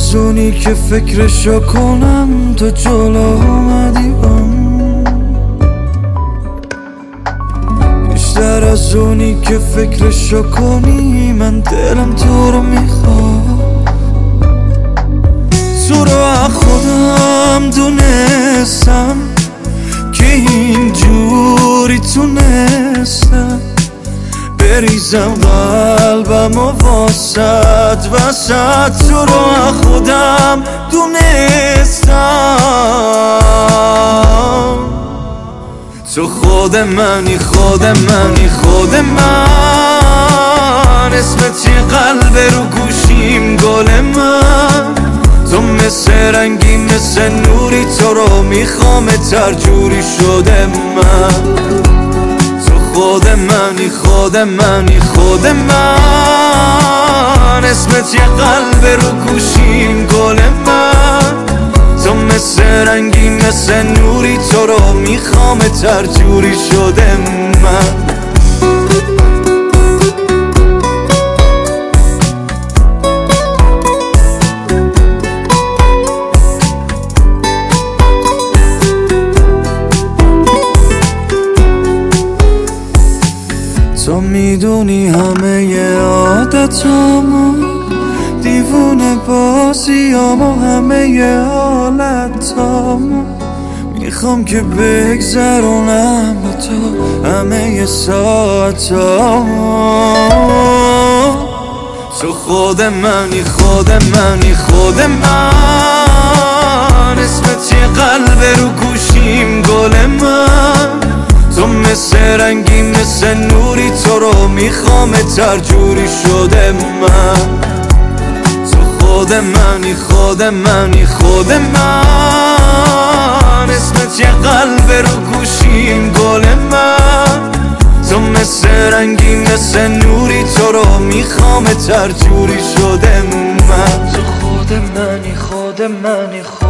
از اونی که فکرشو کنم تو جلو اومدی بیشتر از اونی که فکرشو کنی من دلم تو رو میخواد. تو رو از خودم دونستم که اینجوری تونستم بریزم قلبم و واسد وسط. تو رو از خودم دونستم تو خود منی خود منی خود من اسمت یه قلب رو گوشیم گل من تو مثل رنگی مثل نوری تو رو میخوام ترجوری شده من تو خود منی خود منی خود من اسمت یه قلب رو گوشیم گل من تو مثل رنگی مثل نوری تو رو میخوام ترجوری شده من تو میدونی همه عادتامو دیوونه بازیامو همه حالتامو میخوام که بگذرونم با تو همه ساعتامو. تو خود منی خود منی خود من اسمت یه قلب رو گوشیم گل من تو مثل رنگی مثل نوری تو رو میخوام ترجوری شده من تو خود منی خود منی خود من اسمت یه قلب رو گوشیم گل من تو مثل رنگی مثل نوری تو رو میخوام ترجوری شده من تو خود منی خود منی خود